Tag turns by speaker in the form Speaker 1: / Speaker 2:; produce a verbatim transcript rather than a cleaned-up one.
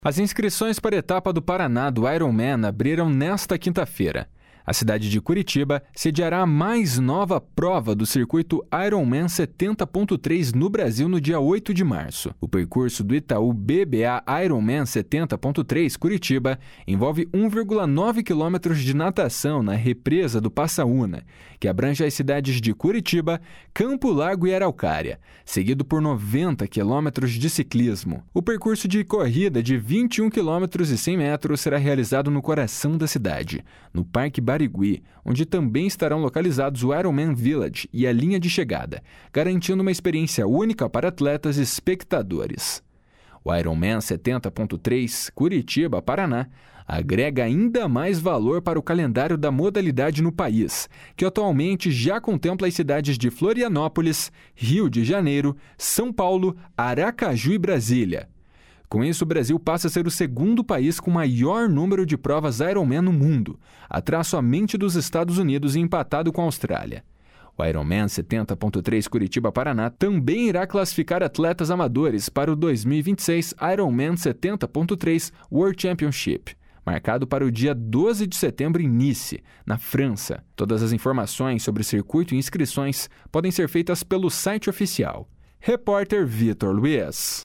Speaker 1: As inscrições para a etapa do Paraná do Ironman abriram nesta quinta-feira. A cidade de Curitiba sediará a mais nova prova do circuito Ironman setenta ponto três no Brasil no dia oito de março. O percurso do Itaú B B A Ironman setenta ponto três Curitiba envolve um vírgula nove quilômetros de natação na represa do Passaúna, que abrange as cidades de Curitiba, Campo Largo e Araucária, seguido por noventa quilômetros de ciclismo. O percurso de corrida de vinte e um quilômetros e cem metros será realizado no coração da cidade, no Parque Barigui, onde também estarão localizados o Ironman Village e a linha de chegada, garantindo uma experiência única para atletas e espectadores. O Ironman setenta ponto três Curitiba, Paraná, agrega ainda mais valor para o calendário da modalidade no país, que atualmente já contempla as cidades de Florianópolis, Rio de Janeiro, São Paulo, Aracaju e Brasília. Com isso, o Brasil passa a ser o segundo país com maior número de provas Ironman no mundo, atrás somente dos Estados Unidos e empatado com a Austrália. O Ironman setenta ponto três Curitiba, Paraná também irá classificar atletas amadores para o dois mil e vinte e seis Ironman setenta ponto três World Championship, marcado para o dia doze de setembro em Nice, na França. Todas as informações sobre o circuito e inscrições podem ser feitas pelo site oficial. Repórter Vitor Luiz.